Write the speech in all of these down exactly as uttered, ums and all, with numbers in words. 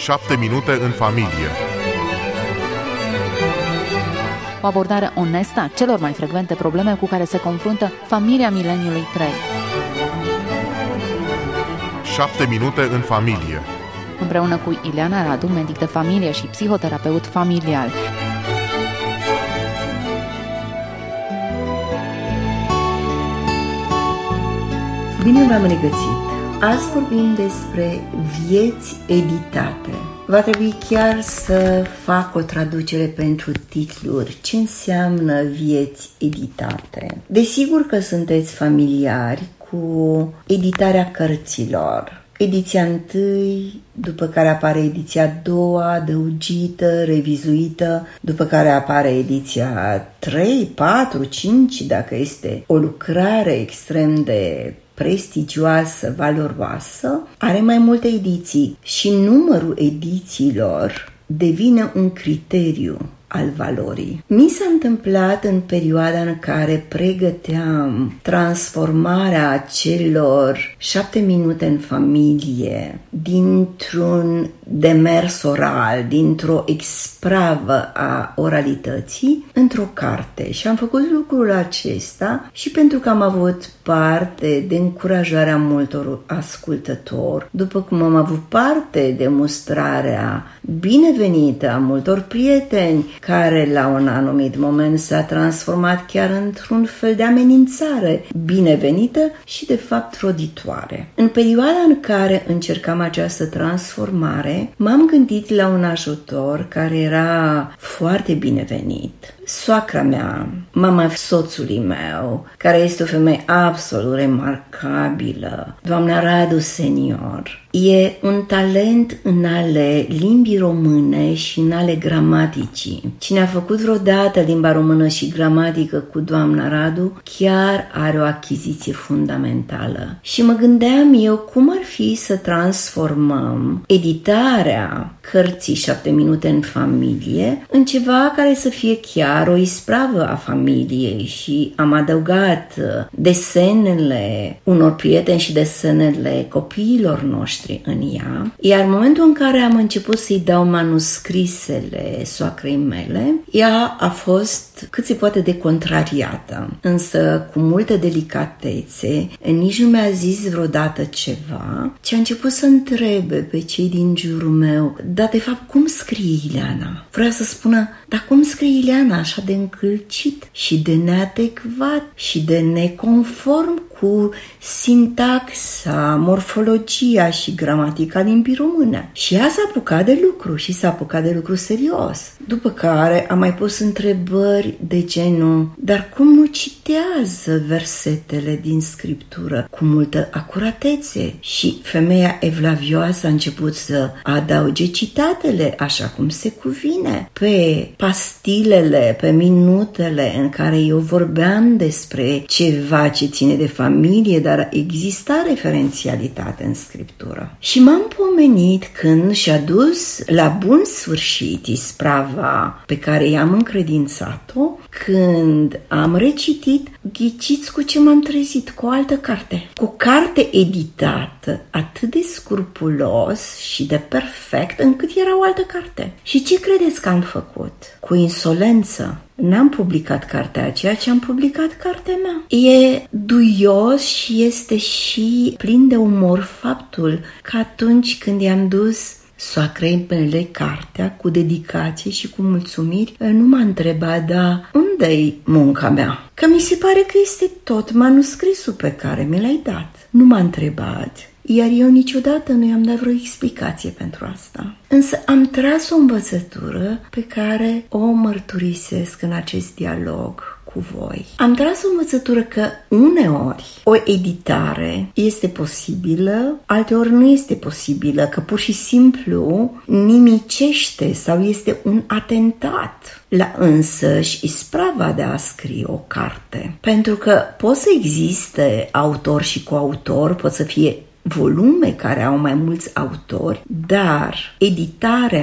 șapte minute în familie. O abordare onestă a celor mai frecvente probleme cu care se confruntă familia mileniului trei. șapte minute în familie. Împreună cu Ileana Radu, medic de familie și psihoterapeut familial. Bine v-am regăsit! Azi vorbim despre vieți editate. Va trebui chiar să fac o traducere pentru titluri. Ce înseamnă vieți editate? Desigur că sunteți familiari cu editarea cărților. Ediția întâi, după care apare ediția a doua, adăugită, revizuită, după care apare ediția trei, patru, cinci, dacă este o lucrare extrem de prestigioasă, valoroasă, are mai multe ediții și numărul edițiilor devine un criteriu al valorii. Mi s-a întâmplat în perioada în care pregăteam transformarea celor șapte minute în familie dintr-un demers oral, dintr-o expravă a oralității, într-o carte. Și am făcut lucrul acesta și pentru că am avut parte de încurajarea multor ascultători, după cum am avut parte de mustrarea binevenită a multor prieteni, care la un anumit moment s-a transformat chiar într-un fel de amenințare binevenită și de fapt roditoare. În perioada în care încercam această transformare, m-am gândit la un ajutor care era foarte binevenit. Soacra mea, mama soțului meu, care este o femeie absolut remarcabilă, doamna Radu senior, e un talent în ale limbii române și în ale gramaticii. Cine a făcut vreodată limba română și gramatică cu doamna Radu chiar are o achiziție fundamentală. Și mă gândeam eu cum ar fi să transformăm editarea cărții șapte minute în familie în ceva care să fie chiar o ispravă a familiei și am adăugat desenele unor prieteni și desenele copiilor noștri în ea, iar în momentul în care am început să-i dau manuscrisele soacrei mele, ea a fost cât se poate de contrariată, însă cu multă delicatețe, nici nu mi-a zis vreodată ceva, ci a început să întrebe pe cei din jurul meu, dar de fapt cum scrie Ileana? Vrea să spună, dar cum scrie Ileana așa de încălcit și de neadecvat și de neconform cu sintaxa, morfologia și gramatica limbii române. Și ea s-a apucat de lucru și s-a apucat de lucru serios. După care a mai pus întrebări de genul, dar cum nu citează versetele din scriptură cu multă acuratețe? Și femeia evlavioasă a început să adauge citatele așa cum se cuvine pe pastilele, pe minutele în care eu vorbeam despre ceva ce ține de familie, dar exista referențialitate în scriptură. Și m-am pomenit când și-a dus la bun sfârșit isprava pe care i-am încredințat-o, când am recitit, ghiciți cu ce m-am trezit, cu o altă carte. Cu o carte editată atât de scrupulos și de perfect încât era o altă carte. Și ce credeți că am făcut? Cu insolență n-am publicat cartea aceea, ci am publicat cartea mea. E duios și este și plin de umor faptul că atunci când i-am dus soacrei mele cartea cu dedicație și cu mulțumiri, nu m-a întrebat, da, unde-i munca mea? Că mi se pare că este tot manuscrisul pe care mi l-ai dat. Nu m-a întrebat. Iar eu niciodată nu i-am dat vreo explicație pentru asta. Însă am tras o învățătură pe care o mărturisesc în acest dialog cu voi. Am tras o învățătură că uneori o editare este posibilă, alteori nu este posibilă, că pur și simplu nimicește sau este un atentat la însăși isprava de a scrie o carte. Pentru că pot să existe autor și coautor, pot să fie volume care au mai mulți autori, dar editarea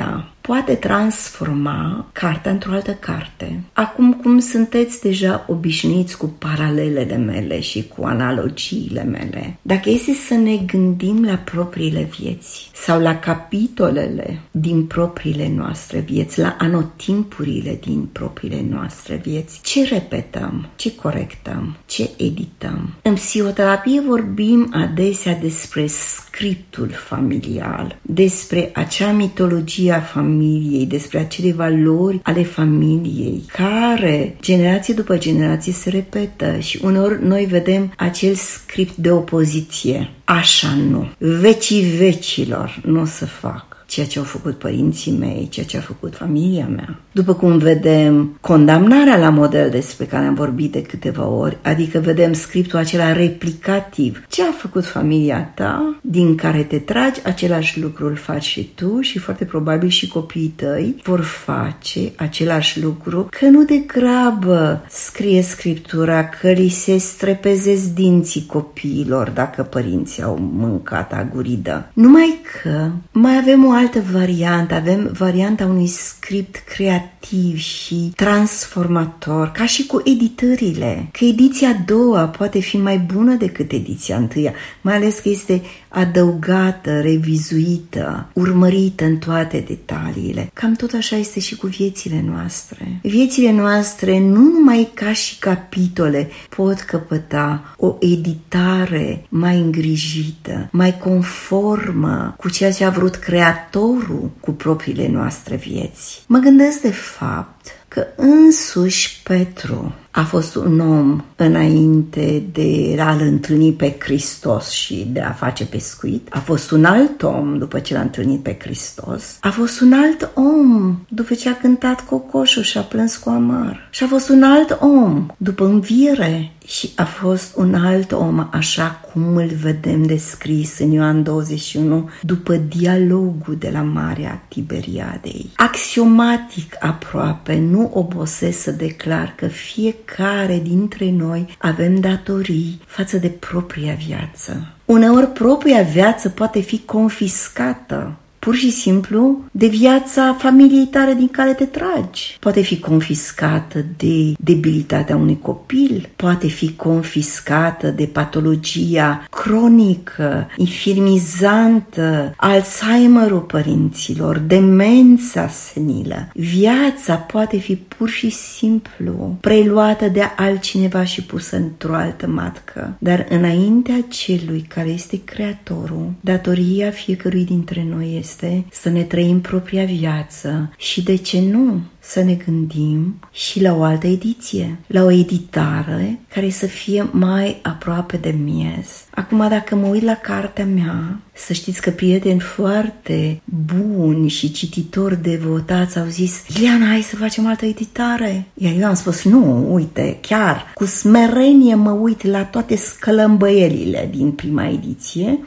poate transforma cartea într-o altă carte. Acum, cum sunteți deja obișnuiți cu paralelele mele și cu analogiile mele, dacă este să ne gândim la propriile vieți sau la capitolele din propriile noastre vieți, la anotimpurile din propriile noastre vieți, ce repetăm, ce corectăm, ce edităm? În psihoterapie vorbim adesea despre scriptul familial, despre acea mitologie a familiei, despre acele valori ale familiei, care generație după generație se repetă și uneori noi vedem acel script de opoziție. Așa nu. Vecii vecilor nu o să fac ceea ce au făcut părinții mei, ceea ce a făcut familia mea. După cum vedem condamnarea la model despre care am vorbit de câteva ori, adică vedem scriptul acela replicativ. Ce a făcut familia ta, din care te tragi, același lucru îl faci și tu și foarte probabil și copiii tăi vor face același lucru, că nu degrabă scrie scriptura că li se strepezesc dinții copiilor dacă părinții au mâncat aguridă. Numai că mai avem o altă variantă, avem varianta unui script creativ și transformator, ca și cu editările, că ediția a doua poate fi mai bună decât ediția întâia, mai ales că este adăugată, revizuită, urmărită în toate detaliile. Cam tot așa este și cu viețile noastre. Viețile noastre, nu numai ca și capitole, pot căpăta o editare mai îngrijită, mai conformă cu ceea ce a vrut Creatorul cu propriile noastre vieți. Mă gândesc de fapt că însuși Petru a fost un om înainte de a-L întâlni pe Hristos și de a face pescuit. A fost un alt om după ce l-a întâlnit pe Hristos. A fost un alt om după ce a cântat cocoșul și a plâns cu amar. Și a fost un alt om după înviere. Și a fost un alt om, așa cum îl vedem descris în Ioan douăzeci și unu, după dialogul de la Marea Tiberiadei. Axiomatic aproape, nu obosesc să declar că fiecare dintre noi avem datorii față de propria viață. Uneori propria viață poate fi confiscată pur și simplu de viața familiei tale din care te tragi. Poate fi confiscată de debilitatea unui copil, poate fi confiscată de patologia cronică, infirmizantă, Alzheimerul părinților, demența senilă. Viața poate fi pur și simplu preluată de altcineva și pusă într-o altă matcă. Dar înaintea celui care este Creatorul, datoria fiecărui dintre noi este să ne trăim propria viață și, de ce nu, să ne gândim și la o altă ediție, la o editare care să fie mai aproape de miez. Acum, dacă mă uit la cartea mea, să știți că prieteni foarte buni și cititori devotați au zis: Ileana, hai să facem altă editare. Iar eu am spus: nu, uite, chiar cu smerenie mă uit la toate scălămbăielile din prima ediție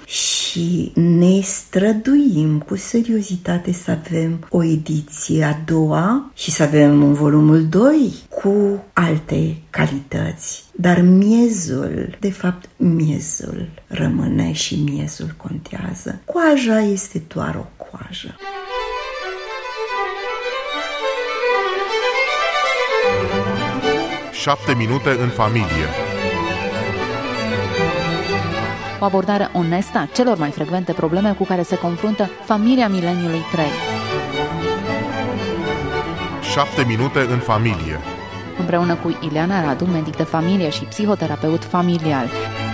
și ne străduim cu seriozitate să avem o ediție a doua și să avem un volumul doi cu alte calități. Dar miezul, de fapt miezul rămâne și miezul contează. Coaja este doar o coajă. Șapte minute în familie. O abordare onestă a celor mai frecvente probleme cu care se confruntă familia mileniului trei. Șapte minute în familie. Împreună cu Ileana Radu, medic de familie și psihoterapeut familial.